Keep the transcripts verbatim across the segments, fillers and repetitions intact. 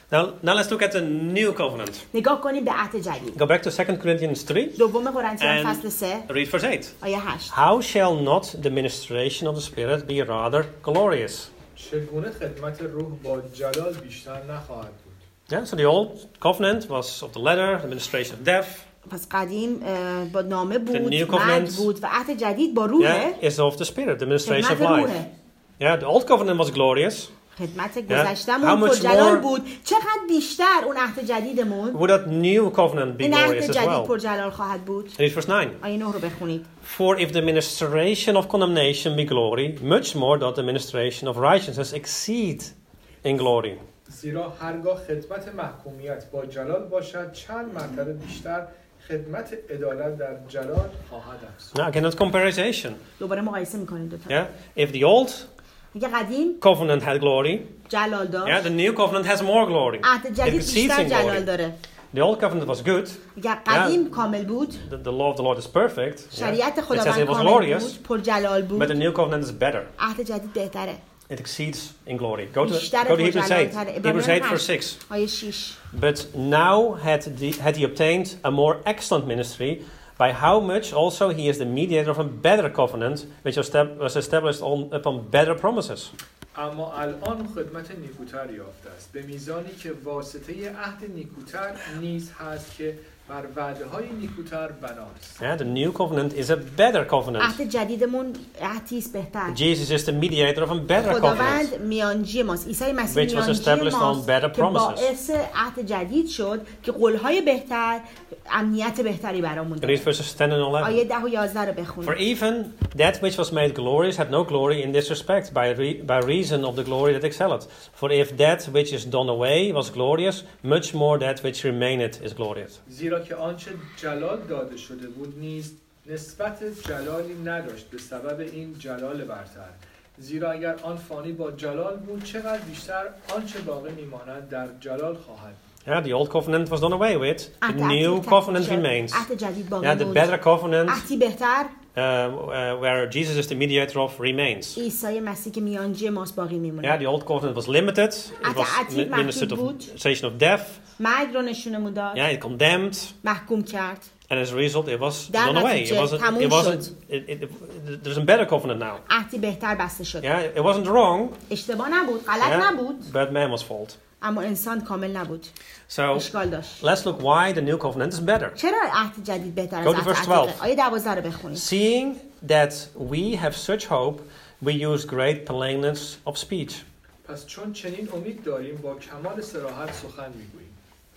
Now, now let's look at the new covenant. نگاه کنیم به عهد جدید. Go back to Second Corinthians three. دوم قرنتیان And فصل سه read verse eight. آیه هشت. How shall not the ministration of the Spirit be rather glorious? چگونه خدمت روح با جلال بیشتر نخواهد بود؟ Yeah, so the old covenant was of the letter, the ministration of death. پس قدیم اه، با نامه The بود، new مرگ covenant. بود و عهد جدید با روحه. Yeah, is of the Spirit, the ministration of خدمت life. روحه. Yeah, the old covenant was glorious. خدمت How گذشتمون much پرجلال more- بود. چقدر بیشتر اون عهد جدیدمون Would that new covenant be این عهد glorious as جدید well? پرجلال خواهد بود. Read verse nine. آیه نه رو بخونید. For if the ministration of condemnation be glory, much more doth the ministration of righteousness exceed in glory. زیرا هرگاه خدمت محکومیت با جلال باشد چند مرتبه بیشتر خدمت عدالت در جلال خواهد افزود. Now again, that's comparisation. دوباره مقایسه می‌کنیم دو تا. Yeah, if the old میگه قدیم covenant had glory, جلال yeah, داشت. the new covenant has more glory. عهد It جدید exceeds بیشتر in جلال glory. داره. The old covenant was good. میگه قدیم کامل بود. The, the law of the Lord is perfect. Yeah. شریعت It says خداوند it was کامل glorious, بود، پرجلال but the بود. new covenant is better. عهد جدید بهتره. It exceeds in glory. Go to, بیشتر go to Hebrews eight. پرجلال‌تره. Hebrews eight عبرانیان verse هشت six. آیه شش. But now had, the, had he obtained a more excellent ministry, by how much also he is the mediator of a better covenant, which was stab- was established on, upon better promises. اما الان خدمت نیکوتر یافته است به میزانی که واسطه عهد نیکوتر نیز هست که بر وعده های نیکوتر بناست. Yeah, the new covenant is a better covenant. عهد جدیدمون عهدی است بهتر. Jesus is the mediator of a better covenant, خداوند میانجی ماست. عیسی مسیح which was میانجی established on ماست better که promises. باعث عهد جدید شد که قولهای بهتر، امنیت بهتری برامون Read داره. verses ten and آیه eleven. ده و یازده رو For بخونید. even that which was made glorious had no glory in this respect, by, re- by reason of the glory that excelleth. For if that which is done away was glorious, much more that which remaineth is glorious. زیرا که آنچه جلال داده شده بود نیز نسبت جلالی نداشت به سبب این جلال برتر. زیرا اگر آن فانی با جلال بود چقدر بیشتر آنچه باقی میماند در جلال خواهد بود. Yeah, the old covenant was done away with. The عهد new عتیق covenant تکمیل شد. remains. عهد جدید باقی Yeah, the موند. better covenant, عهدی بهتر uh, uh, where Jesus is the mediator of, remains. عیسی مسیح که میانجی ماست باقی Yeah, میمونه. the old covenant was limited. It عهد was عتیق mi- ministered of محدود بود. station of death. مرگ رو نشونمون داد، Yeah, it condemned, محکوم کرد. and as a result, it was در done away. It نتیجه wasn't. تموم It wasn't. شد. It, it, it, there's a better covenant now. عهدی بهتر بسته شد. Yeah, it wasn't wrong. اشتباه نبود، غلط Yeah, نبود، but man was fault. اما انسان کامل نبود. So اشکال داشت. let's look why the new covenant is better. چرا عهد جدید بهتر از Go to عهد verse عتیقه؟ twelve. آیه دوازده رو بخونید. Seeing that we have such hope, we use great plainness of speech. پس چون چنین امید داریم با کمال صراحت سخن میگوییم.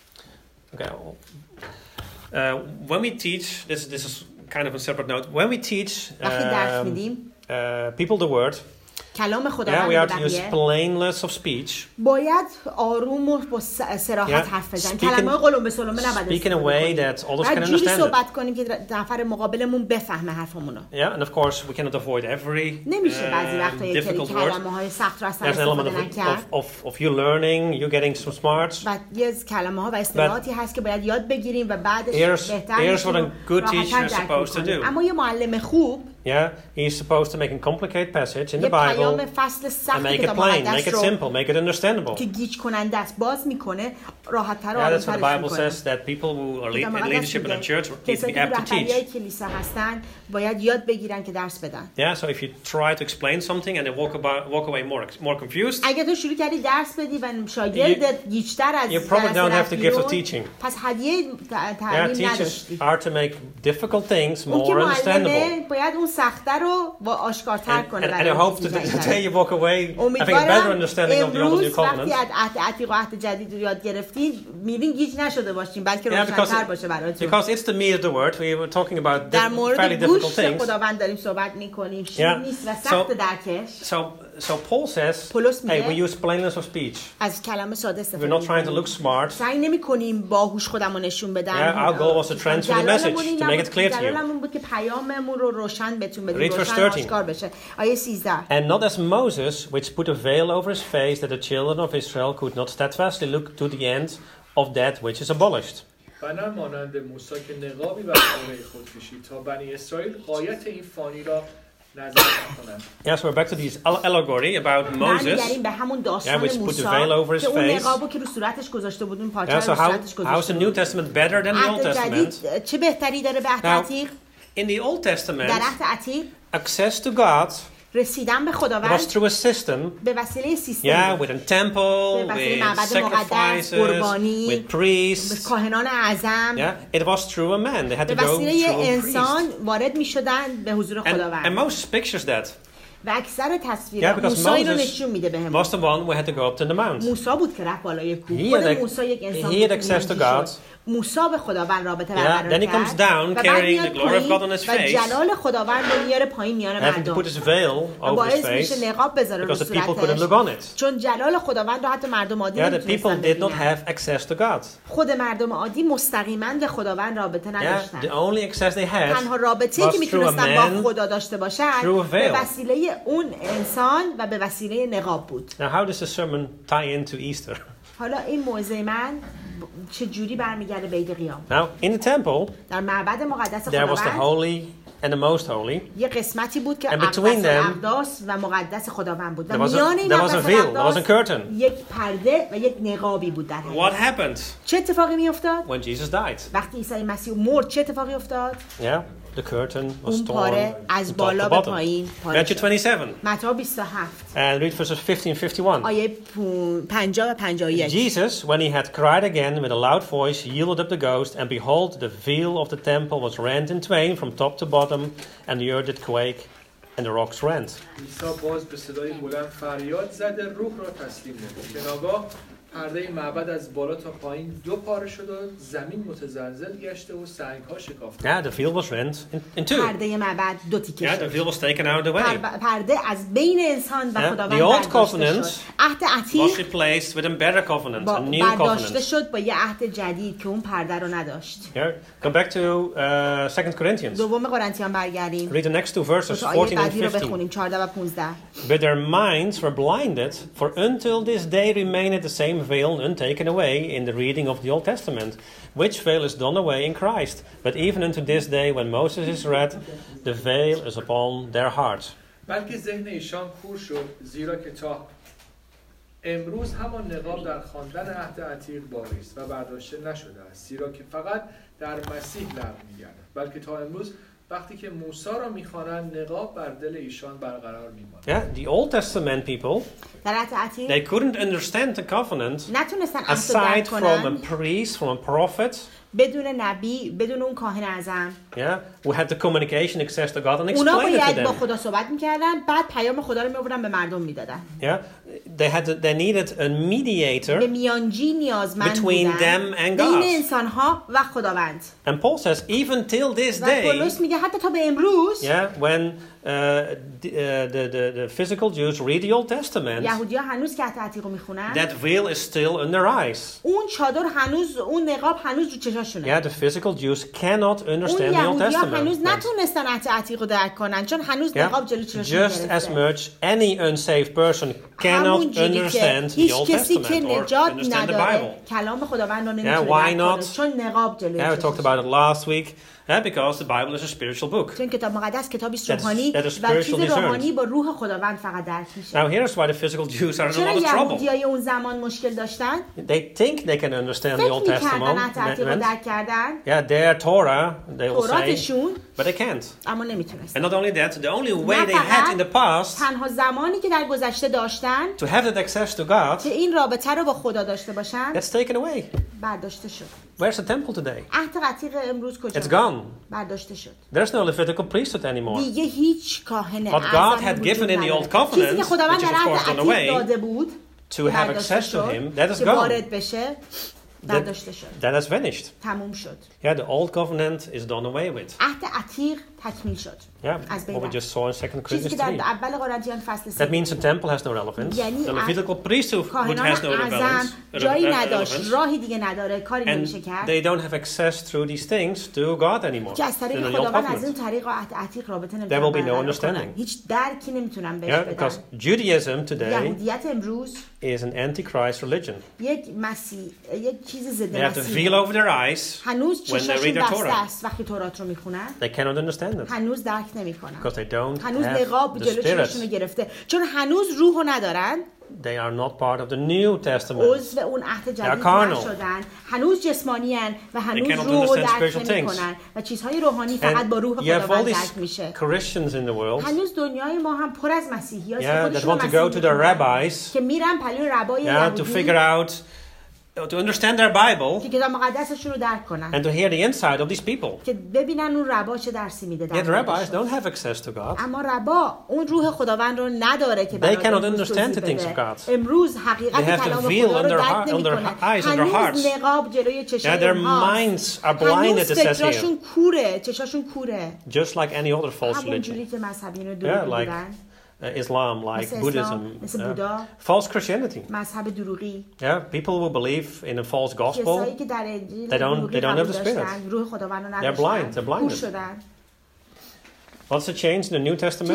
Okay. Uh, when we teach, this this is kind of a separate note. When we teach وقتی درس um, میدیم uh, people the word, کلام yeah, خداوند we به are to use بقیه plainness of speech. باید آروم و با س- صراحت Yeah. حرف بزنیم. Speak in- کلمه قلم به سلمه نباید Speak in a استفاده way کنیم. that others باید can جوری understand it. صحبت کنیم که نفر مقابلمون بفهمه حرفمونو. Yeah, and of course we cannot avoid every نمیشه بعضی um, وقتا یک سری difficult word. کلمه های سخت رو اصلا There's an element استفاده of, نکرد. of, of, of you learning, you getting some smarts. و یه کلمه ها و اصطلاحاتی هست که باید یاد بگیریم و بعدش Here's- بهتر here's میشیم what a و good راحت‌تر teacher is درک supposed to می‌کنیم. do. اما یه معلم خوب Yeah, he's supposed to make a complicated passage in یه the Bible پیام فصل and سخت make it کتاب plain, make مقدس it رو simple, make it understandable. که گیج کننده است باز میکنه راحت‌تر و Yeah, that's what the آروم‌ترش Bible میکنه. says, that people who are lead, کتاب in مقدس leadership in a میگه church need to کسایی be که apt to رهبریای teach. کلیسا هستن باید یاد بگیرن که درس بدن. Yeah, so if you try to explain something and they walk, about, walk away more, more confused, اگه تو شروع کردی درس بدی و شاگردت گیجتر از you probably جلسه don't have the رفت gift of بیرون، teaching. پس هدیه Yeah, تعلیم teachers نداشتی. are to make difficult things اون که more understandable. معلمه باید اون سخته رو با آشکارتر And, کنه and, and I برای hope کسی that the جدید. day you walk away having a better امیدوارم understanding of the old امروز new وقتی covenant. از عهد عتیق و عهد جدید رو یاد گرفتین میرین گیج نشده باشین بلکه Yeah, because, روشن‌تر باشه براتون. because it's the meat of the word. We were talking about در diff- fairly مورد difficult گوشت things. خداوند داریم صحبت میکنیم شیر Yeah. نیست و So- سخت درکش. So, so Paul says, پولس hey, میگه we use plainness of speech. از کلمه ساده We're استفاده not trying to look می‌کنیم. smart. سعی نمی‌کنیم باهوش خودمو نشون بدم. Yeah, our goal was to transfer the message, جلالمون این to make نبود- it clear to you. جلالمون بود که پیاممون رو روشن بهتون بدیم، Read verse روشن thirteen. آشکار بشه. آیه سیزده. And not as Moses, which put a veil over his face, that the children of Israel could not steadfastly look to the end of that which is abolished. و نه مانند موسی که نقابی بر چهره خود کشید تا بنی اسرائیل غایت این فانی را نظر نکنند. Yeah, so we're back to this al- allegory about Moses. برمیگردیم به همون داستان Yeah, which put the موسی veil over his که اون face. نقابو که رو صورتش گذاشته بود، اون پارچه Yeah, رو so رو how, صورتش how is گذاشته the بود. New Testament better than the Old عهد Testament? جدید چه بهتری داره به عهد Now, عتیق؟ in the Old Testament, در عهد عتیق access to God رسیدن به was خداوند through a system. به وسیله سیستم Yeah, بود. with a temple, به وسیله with معبد مقدس، sacrifices, قربانی، with به priests. کاهنان اعظم، Yeah, it was through a man. They had به to go وسیله through a انسان priest. وارد می شدن به حضور And, and خداوند. Moses pictures that. و اکثر تصویرها Yeah, because موسی اینو Moses نشون میده بهمون. was the one who had to go up to the mount. موسی بود که رفت بالای کوه. He خود had- موسی یک انسان he بود had که access to میانجی God. شد. موسی به خداوند رابطه Yeah, برقرار then he کرد. comes down و بعد carrying میاد the glory of God on پایین his و face. جلال خداوند رو میاره پایین میان Having to مردم. put his veil و over his باعث face میشه نقاب بذاره رو because the people couldn't صورتش. look on it. چون جلال خداوند رو حتی مردم عادی Yeah, the people نمیتونستن did not ببینن. have access to God. خود مردم عادی مستقیما به خداوند رابطه Yeah, نداشتن. the only access they had تنها رابطه‌ای was که through a میتونستن man. با خدا داشته باشن through a به veil. وسیله اون انسان و به وسیله نقاب بود. Now, how does the sermon tie into Easter? حالا این موعظه من چه جوری برمیگرده به عید قیام؟ Now, in the temple, در معبد مقدس there was the خداوند holy and the most holy. یه قسمتی بود که And اقدس between them, اقداس و مقدس خداوند بود و There was a, میان این there was a اقدس و veil, there was a اقداس curtain. یک پرده و یک نقابی بود در What حقیقت. happened چه اتفاقی می افتاد؟ when Jesus died? وقتی عیسی مسیح مرد چه اتفاقی افتاد؟ Yeah, the curtain was اون torn پاره from از top to بالا به bottom. پایین پاره Matthew شد. twenty-seven, متی بیست و هفت and read verses fifteen fifty-one. آیه پنجاه و پنجاه و یک. Jesus, when he had cried again with a loud voice, yielded up the ghost, and behold, the veil of the temple was rent in twain from top to bottom, and the earth did quake, and the rocks rent. عیسی باز به صدای بلند فریاد زده روح را تسلیم نمود که ناگاه پرده معبد از بالا تا پایین دو پاره شد و زمین متزلزل گشته و سنگ‌ها شکافته. Yeah, the veil was rent in, in two. پرده معبد دو تیکه Yeah, the شد. veil was taken out of the way. پر- پرده از بین انسان و Yeah, خداوند the old برداشته covenant شد. عهد Was عتیق replaced with a better covenant, با a new برداشته covenant. شد با یه عهد جدید که اون پرده رو نداشت. Yeah, go back to uh, Second Corinthians. دوم قرنتیان برگردیم. Read the next two دو verses, تا آیه fourteen and بعدی رو fifteen. بخونیم چهارده و پانزده. But their minds were blinded, for until this day remained the same veil untaken away in the reading of the Old Testament, which veil is done away in Christ. But even unto this day, when Moses is read, the veil is upon their hearts. بلکه ذهن ایشان کور شد زیرا که تا امروز همان نقاب در خواندن عهد عتیق باقی است و برداشته نشده است، زیرا که فقط در مسیح لغو می‌گردد، بلکه تا امروز وقتی که موسی را می‌خوانند نقاب بر دل ایشان برقرار می‌ماند. Yeah, the Old Testament people, در عهد عتیق they couldn't understand the covenant نتونستن عهد رو aside درک from a کنن priest, from a prophet, بدون نبی، بدون اون کاهن اعظم. yeah, who had the communication access to God and اونا explain it to باید با them. خدا صحبت میکردن، بعد پیام خدا رو میآوردن به مردم میدادن. Yeah, they had to, they needed a به mediator, میانجی نیازمند Between بودن them and بین God. انسانها و خداوند. and Paul says even till this و day, پولس میگه حتی تا به امروز yeah, when uh, the, uh, the, the the physical Jews read the Old Testament, یهودی‌ها هنوز که عهد عتیق رو میخونن، that veil is still in their eyes. اون چادر هنوز، اون نقاب هنوز رو چشاشونه. Yeah, the physical Jews cannot اون understand the Old یهودی‌ها هنوز Testament. نتونستن عهد عتیق رو درک کنن چون هنوز نقاب جلوی Yeah, چشاشون just as گرفته. much any unsaved person cannot همونجوری که understand the هیچ Old کسی که Testament or نجات understand the نداره Bible. کلام خداوند رو Yeah, نمیتونه why درک کنه not? چون نقاب جلوی Yeah, we talked چشمش. about it last week. Yeah, because the Bible is a spiritual book. چون کتاب مقدس کتابی است That is- روحانی that is و spiritual چیز discerned. روحانی با روح خداوند فقط درک میشه. Now here's why the physical Jews are in a چرا lot of trouble. یهودیای اون زمان مشکل داشتن؟ They think they can understand the فکر Old میکردن عهد عتیق رو Testament. درک کردن، Yeah, their Torah, they will say, توراتشون، but they can't. اما نمیتونستن. And not only that, the only way نه they had فقط in the past تنها زمانی که در گذشته داشتن to have that access to God, که این رابطه رو با خدا داشته باشن that's taken away. برداشته شد. Where's the temple today? عهد عتیق امروز It's کجاست؟ gone. برداشته شد. There's no Levitical priesthood anymore. دیگه هیچ کاهن What God اعظمی had وجود given in the نداره. old covenant, چیزی که خداوند which is در of عهد course done عتیق away, داده بود to have برداشته access to شد، Him, that is که gone. وارد بشه برداشته شد، That has vanished. تموم شد. Yeah, the old covenant is done away with. عهد عتیق تکمیل شد. Yeah, از بین what we رفت. just saw in Second چیزی که Corinthians در three. اول قرنتیان فصل That سه means the temple has no relevance. یعنی The Levitical priesthood کاهنان has no اعظم relevance. جایی rele- نداشت، relevance. راهی دیگه نداره، کاری And نمیشه کرد they don't have access through these things to God anymore. که از in طریق the old خداوند از این covenant. طریق عهد عتیق رابطه There will be no نمیتونن understanding. هیچ درکی نمیتونن بهش Yeah, because بدن. Judaism today یهودیت امروز is an antichrist religion. یک مسیح، یک چیز ضد They have the مسیح veil over their eyes. هنوز when they چشاشون read their بسته Torah. است وقتی تورات رو میخونن They cannot understand understand it. هنوز درک نمیکنن. Because they don't هنوز have نقاب the جلو چشمشون رو Spirit. گرفته. چون هنوز روحو ندارن. They are not part of the New Testament. عضو اون عهد جدید نشدن. هنوز جسمانی ان و هنوز روحو درک نمیکنن و چیزهای روحانی فقط با روح خداوند درک میشه. Christians in the world. هنوز دنیای ما هم پر از مسیحی هست Yeah, that want to go to their rabbis. که میرن پلوی ربای Yeah, to figure out, to understand their Bible. که کتاب مقدسشون رو درک کنن. And to hear the inside of these people. که ببینن اون ربا چه درسی میده. Yet rabbis don't have access to God. اما ربا اون روح خداوند رو نداره که They cannot understand the things of God. امروز حقیقت کلام خدا رو درک نمیکنن. هنوز نقاب جلوی چشمشون Yeah, their minds are blinded. It says here. فکرشون کوره، چشاشون کوره. Just like any other false religion. که مذهبیون رو دروغی بودن. Uh, Islam, like Buddhism, uh, false Christianity. Yeah, people who believe in a false gospel, they don't, they don't have the Spirit. They're blind, they're blinded. What's the change in the New Testament?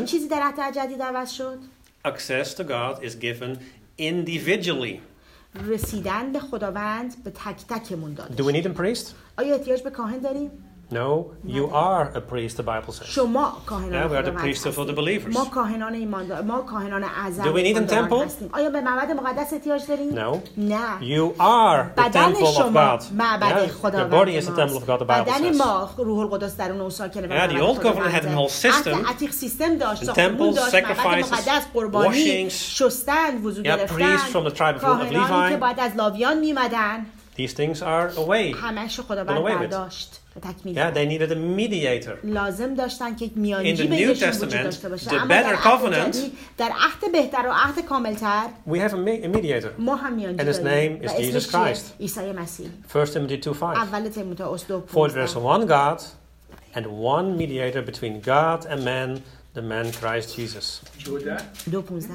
Access to God is given individually. رسیدن به خداوند به تک تکمون داده. Do we need a priest? آیا احتیاج به کاهن داریم؟ No, you are a priest, the Bible says. شما کاهنان Yeah, we are the priests of the believers. ما کاهنان ایماندار، ما کاهنان اعظم. Do we need a temple? آیا به معبد مقدس احتیاج داریم؟ No. نه. You are the temple of God. معبد خداوند. Your body is the temple of God, the Bible says. بدن ما روح القدس در اون ساکنه. Yeah, the old covenant had a whole system. عتیق سیستم داشت. Temples, sacrifices, قربانی، شستن، وضو گرفتن. Yeah, priests from the tribe of Levi. کاهنانی که بعد از لاویان میمدن. These things are away. همش خداوند برداشت. Yeah, they needed a mediator. لازم داشتن که یک میانجی In the New بینشون وجود Testament, داشته باشه. the اما در better عهد covenant, جدید، در عهد بهتر و عهد کاملتر we have a, me- a mediator. ما هم میانجی And his داریم. name is و اسمش Jesus چیه؟ Christ. عیسی مسیح. First Timothy two five. اول تیموتائوس دو For there is پانزده. one God and one mediator between God and man, the man Christ Jesus. دو پونزده.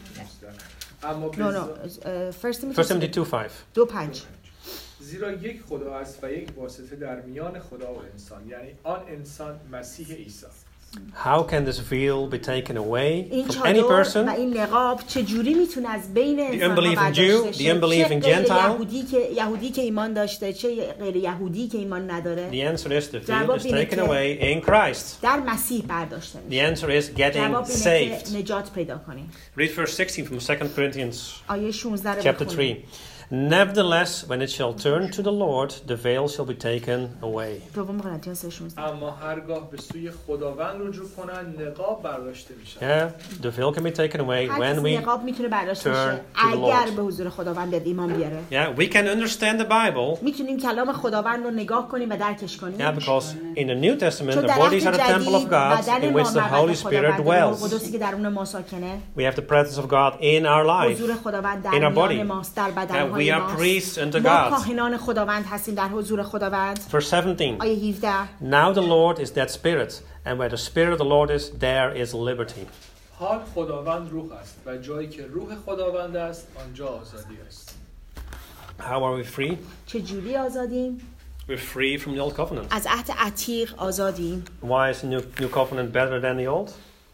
اما No, no. uh, First Timothy First Timothy two five. دو پنج. زیرا یک خدا است و یک واسطه در میان خدا و انسان، یعنی آن انسان مسیح عیسی. How can this veil be taken away این from any چادر person? و این نقاب چجوری میتونه از بین انسان‌ها unbelieving Jew, برداشته the شه؟ unbelieving چه غیر Gentile? یهودی که یهودی که ایمان داشته، چه غیر یهودی که ایمان نداره؟ The answer is the veil جواب is اینه taken که away in Christ. در مسیح برداشته The میشه. answer is getting جواب اینه saved. که نجات پیدا کنیم. Read verse sixteen from Second Corinthians آیه شانزده رو chapter بخونیم. three. Nevertheless, when it shall turn to the Lord, the veil shall be taken away. دوم قرنتیان سه شانزده. اما هرگاه به سوی خداوند رجوع کنند نقاب برداشته میشود. Yeah, the veil can be taken away هر when کسی we نقاب میتونه برداشته turn بشه to the اگر Lord. به حضور خداوند بیاد ایمان بیاره. Yeah, we can understand the Bible. میتونیم کلام خداوند رو نگاه کنیم و درکش کنیم. Yeah, because in the New Testament, چون the در bodies are عهد the temple of جدید God بدن in ما which the معبد Holy Spirit خداوند، روح dwells. القدسی که درون ما ساکنه. We have the presence of God in our life, حضور خداوند در in our میان body. ماست، در Yeah, بدنهای we are ماست. priests unto ما God. کاهنان خداوند هستیم در حضور خداوند. Verse seventeen. آیه هفده. Now the Lord is that Spirit, and where the Spirit of the Lord is, there is liberty. حال خداوند روح است و جایی که روح خداوند است آنجا آزادی است. How are we free? چجوری آزادیم؟ We're free from the old covenant. از عهد عتیق آزادیم. Why is the new, new covenant better than the old?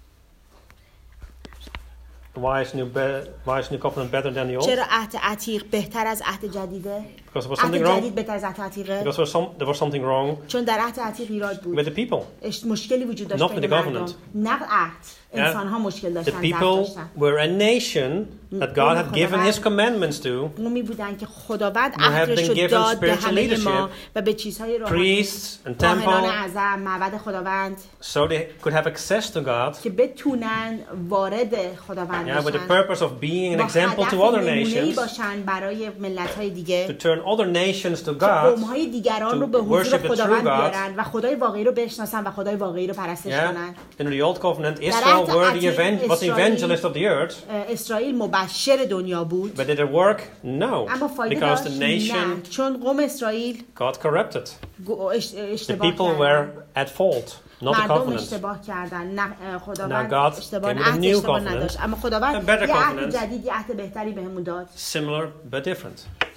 Why is new be- why is new covenant better than the old? چرا عهد عتیق بهتر از عهد جدیده؟ Because there was عهد something wrong. جدید بهتر از عهد عتیقه؟ Because there was, some, there was something wrong چون در عهد عتیق ایراد بود. with the people. اش- مشکلی وجود داشت Not with بین the مردم. covenant. نه عهد. انسان ها مشکل The داشتن، ضعف people داشتن. were a nation that God had given His commandments to. قومی بودن که خداوند Who have عهدش been رو given داد به spiritual همه ما leadership, و به چیزهای روحانی، Priests and کاهنان temple, اعظم، معبد خداوند، so they could have access to God. که بتونن وارد خداوند Yeah, with the بشن، purpose of being an با example هدف to other نمونه‌ای nations, باشن برای ملت‌های دیگه، to turn other nations to که God. قوم‌های دیگران to رو به حضور worship the خداوند true God. بیارن و خدای واقعی رو بشناسن و خدای واقعی رو پرستش Yeah, کنن. in the old covenant, در Israel عهد were the عتیق event, was the اسرائیل- evangelist of the earth. اه، اسرائیل مبشر دنیا بود، But did it work? No, اما فایده because داشت؟ the نه، nation چون قوم اسرائیل got corrupted. گو- اش- The اشتباه people کردن. were at fault, not the مردم covenant. اشتباه کردن، نه اه، خداوند Now God اشتباه came with a عهد new اشتباه covenant, نداشت، اما خداوند a better یه عهد covenant. جدید، یه عهد بهتری بهمون داد. Similar but different.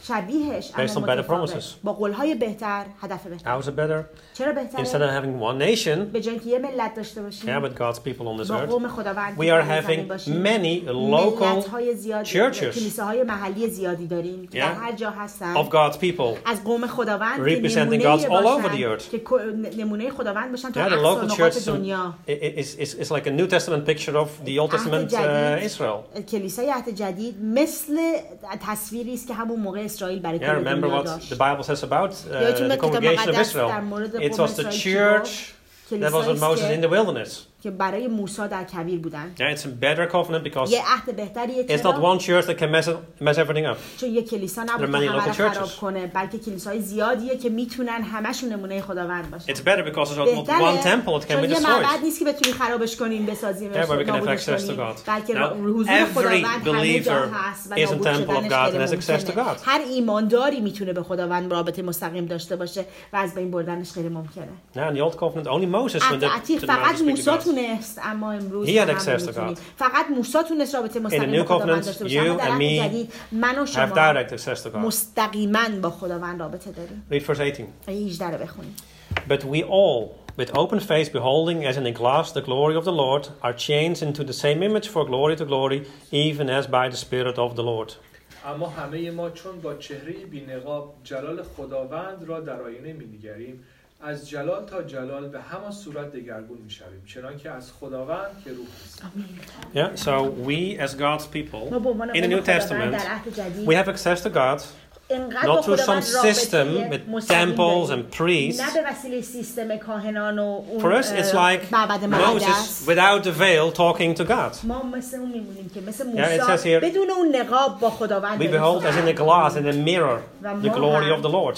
شبیهش based on better promises. با قولهای بهتر، هدف بهتر. How is it better? چرا بهتره؟ Instead of having one nation, به جای اینکه یه ملت داشته باشیم، yeah, with God's people on this با earth, قوم خداوند we are having many local churches کلیساهای محلی زیادی داریم که در هر جا هستن of God's people از قوم خداوند representing God's all over the earth. که نمونه خداوند باشن تا Yeah, the local اقصا church دنیا. is is is like a New Testament picture of the Old Testament uh, Israel. کلیسای عهد جدید مثل تصویری است که همون موقع اسرائیل برای Yeah, remember what the Bible says about uh, the congregation of Israel. It was the church that was with Moses in the wilderness. که برای موسی در کویر بودن. Yeah, it's a better covenant because یه عهد بهتریه it's not one church that can mess, it, mess everything up. چون یه کلیسا نبود که همه رو خراب کنه، بلکه کلیسای زیادیه که میتونن همشون نمونه خداوند باشن. It's better because there's not one temple that can be destroyed. یه معبد نیست که بتونی خرابش کنین بسازیمش. Yeah, where we can have access to God. بلکه Now, حضور خداوند همه جا believer هست و is a temple of God and has access to God. هر ایمانداری میتونه به خداوند رابطه مستقیم داشته باشه و از بین بردنش غیر ممکنه. Now in the old covenant only Moses went to the فقط موسی تونست، اما امروز He had access to God. فقط موسی تونست رابطه مستقیم با خداوند داشته باشه. You and me من و شما have direct access to God. مستقیما با خداوند رابطه داریم. Read verse eighteen. هجده رو بخونیم. But we all, with open face, beholding as in a glass the glory of the Lord, are changed into the same image for glory to glory, even as by the Spirit of the Lord. اما همه ما چون با چهره بی‌نقاب جلال خداوند را در آینه می‌نگریم، از جلال تا جلال به همان صورت دگرگون می‌شویم، چنانکه از خداوند که روح است. Yeah, so we as God's people in the New Testament, we have access to God. Not through some system with temples and priests. For us, it's like Moses without the veil talking to God. Yeah, it says here, we behold as in a glass, in a mirror, the glory of the Lord.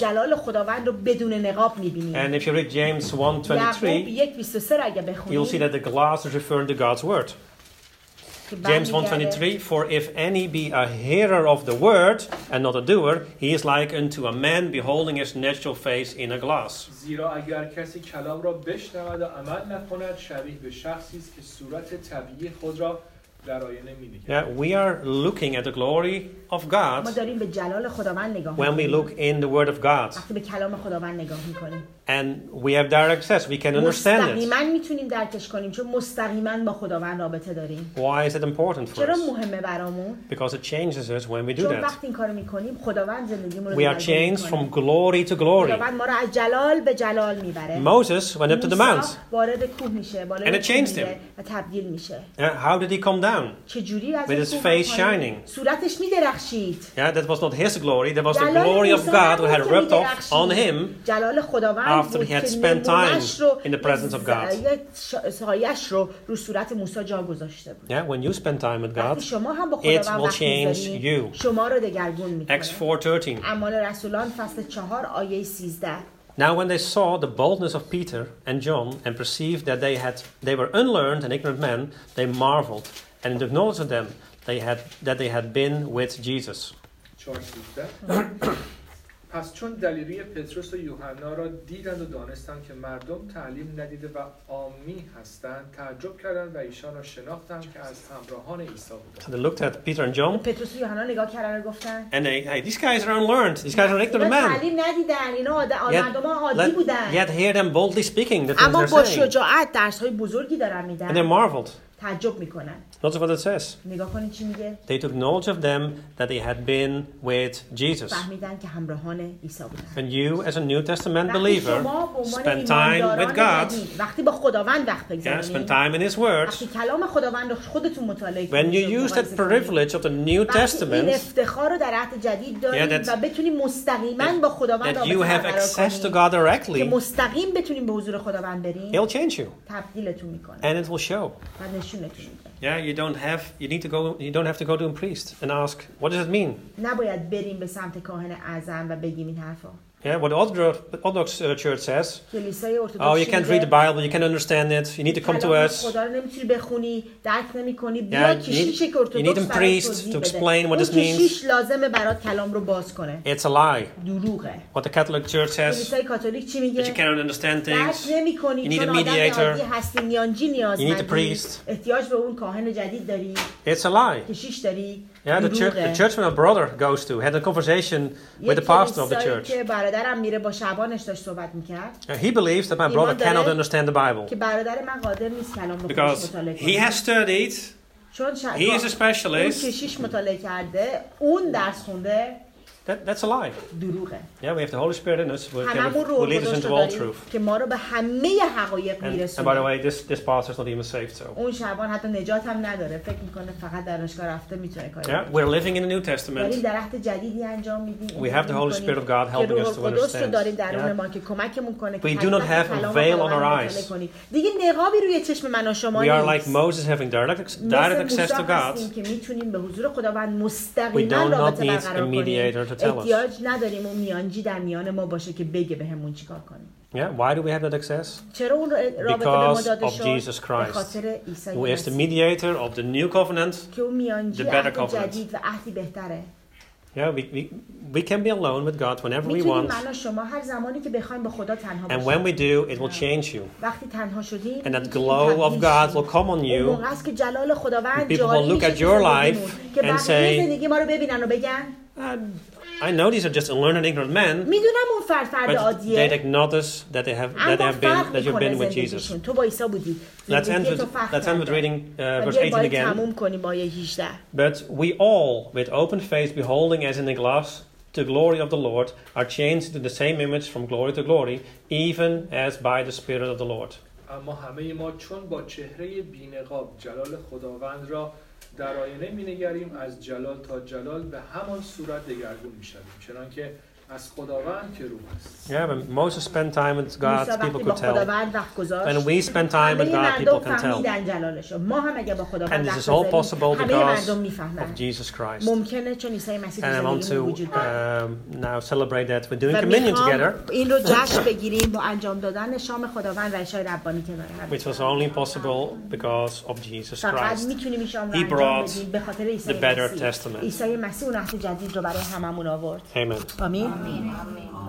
And if you read James one twenty-three, you'll see that the glass is referring to God's word. James one twenty-three, for if any be a hearer of the word and not a doer, he is like unto a man beholding his natural face in a glass. زیرا اگر کسی کلام را بشنود و عمل نکند، شبیه به شخصی است که صورت طبیعی خود را در آینه می‌نگرد. Yeah, we are looking at the glory of God. ما داریم به جلال خداوند نگاه when we look in the word of God. وقتی به کلام خداوند نگاه می‌کنیم. And we have direct access. We can understand it. مستقیما میتونیم درکش کنیم چون مستقیما با خداوند رابطه داریم. Why is it important for چرا us? مهمه برامون؟ Because it changes us when we do چون that. وقتی این کارو می‌کنیم خداوند زندگیمون رو We are changed from glory to glory. خداوند ما رو از جلال به جلال میبره. Moses went up to the mount. وارد کوه میشه، بالای And it changed him. و تبدیل میشه. Yeah, how did he come down? چجوری از With his face shining. صورتش میدرخشید. Yeah, that was not his glory. That was the glory of God who had rubbed off on him جلال خداوند after he had spent time in the presence of God. سایه‌اش رو رو صورت موسی جا گذاشته بود. Yeah, when you spend time with God, شما هم با it خداوند will وقت change می‌ذارید، you. شما رو دگرگون می‌کنه. Acts four thirteen. اعمال رسولان فصل چهار آیه سیزده. Now when they saw the boldness of Peter and John and perceived that they had they were unlearned and ignorant men, they marveled and acknowledged them they had that they had been with Jesus. پس چون دلیری پتروس و یوحنا را دیدند و دانستند که مردم تعلیم ندیده و عامی هستند، تعجب کردند و ایشان را شناختند که از همراهان عیسی بودند. So they looked at Peter and John. پتروس و یوحنا نگاه کردن و گفتن. And they, hey, these guys are unlearned. These guys are ignorant men. تعلیم ندیدن. اینا مردم عادی بودن. Yet hear them boldly speaking the things they're saying. اما با شجاعت درس‌های بزرگی دارن میدن. And they marveled. تعجب میکنن. Notice what it says. نگاه کنید چی میگه. They took knowledge of them that they had been with Jesus. فهمیدن که همراهان عیسی بودن. And you as a New Testament believer spend time with God. وقتی با خداوند وقت بگذارید. Yeah, spend time in His Word. وقتی کلام خداوند رو خودتون مطالعه کنید. When you use that privilege of the New Testament. این افتخار رو در عهد جدید دارید و بتونید مستقیما با خداوند رابطه برقرار کنید. That you have access to God directly. که مستقیم بتونید به حضور خداوند برید. He'll change you. تبدیلتون میکنه. And it will show. و نشونتون میده. Yeah, you don't have. You need to go. You don't have to go to a priest and ask, "What does it mean?" نباید بریم به سمت کاهن اعظم و بگیم این حرفا. Yeah, what the Orthodox, Orthodox uh, Church says. Oh, you can't read the Bible. You can't understand it. You need to come to us. خدا رو نمیتونی بخونی، درک نمی‌کنی. بیا کشیش ارتدوکس you need a priest to explain what this means. کشیش لازمه برات کلام رو باز کنه. It's a lie. دروغه. What the Catholic Church says. کلیسای کاتولیک چی میگه؟ That you cannot understand things. درک نمی‌کنی. You need a mediator. هستی میانجی نیازمندی. You need a priest. احتیاج به اون کاهن جدید داری. It's a lie. کشیش داری. Yeah, the church, the church my brother goes to had a conversation with the pastor of the church. که برادرم میره با شبانش داشت صحبت میکرد. He believes that my brother cannot understand the Bible. که برادر من قادر نیست کلام رو مطالعه کنه. Because he has studied. He is a specialist. اون کشیش مطالعه کرده. اون درس خونده. That, that's a lie. دروغه. Yeah, we have the Holy Spirit in us who will lead us into all truth. که ما رو به همه حقایق میرسونه. And by the way, this this pastor is not even saved, so. اون شبان حتی نجات هم نداره. فکر میکنه فقط دانشگاه رفته میتونه کاری کنه. Yeah, we're living in the New Testament. داریم در عهد جدیدی انجام میدیم. We have the Holy Spirit of God helping us to understand. داریم درون ما که کمکمون کنه که we do not have a veil on our eyes. دیگه نقابی روی چشم من و شما نیست. We are like Moses having direct direct access to God. که میتونیم به حضور خداوند مستقیما رابطه برقرار کنیم. احتیاج نداریم اون میانجی در میان ما باشه که بگه بهمون چیکار کنیم. Yeah, why do we have that access? چرا اون رابطه به ما داده شد؟ Because of Jesus Christ, به خاطر عیسی who is the mediator of the new covenant, که اون میانجی عهد جدید و عهدی بهتره. Yeah, we, we, we can be alone with God whenever we want. And when we do, it will change you. And that glow of God will come on you. People will look at your life and say, uh, I know these are just unlearned and ignorant men, but they acknowledge that they have that they have been that you've been with Jesus. Let's end with, let's end with reading uh, verse eighteen again. But we all, with open face, beholding as in a glass the glory of the Lord, are changed into the same image from glory to glory, even as by the Spirit of the Lord. اما همه ما چون با چهره بی‌نقاب جلال خداوند را در آینه می‌نگریم از جلال تا جلال به همان صورت دگرگون می‌شویم چنانکه از خداوند که روح است. Yeah, when Moses spent time with God, people could tell. When we spend time with God, people can tell. And this is all possible because of Jesus Christ. And I want to um, now celebrate that we're doing communion together. Which was only possible because of Jesus Christ. He brought the better testament. Amen. Amen.